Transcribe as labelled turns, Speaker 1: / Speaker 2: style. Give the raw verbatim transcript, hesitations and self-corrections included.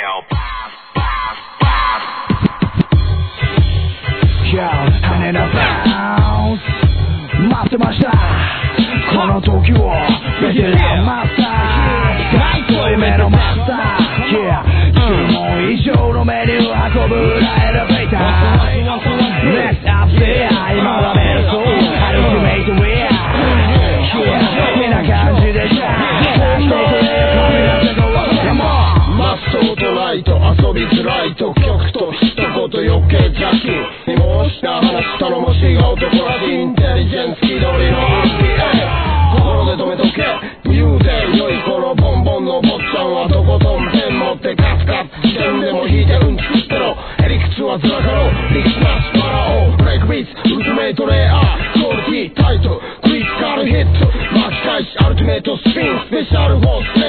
Speaker 1: 羽田バウンス待ってましたこの時をベテランマスター濃いめのマスター Yeah 注文以上のメニュー運ぶ裏エレベーター Next up there 今だメルソーアルティメイトウェア Yeah みんな感じでじゃあしてくれよ髪の毛がわかも
Speaker 2: マストとライト遊びづらいと曲と一言余計邪気にもした話頼もしいが男らしいインテリジェンス気取りの アールピーエー 心で止めとけ武勇伝良い子のボンボンの坊ちゃんはとことんペン持ってガツガツ自転でも弾いてうん作ってろへりくつはずらかろうリクスマスパラオブレイクビーツウルティメイトレイヤークオリティタイトクイックカールヒット巻き返しアルティメイトスピンスペシャルフォース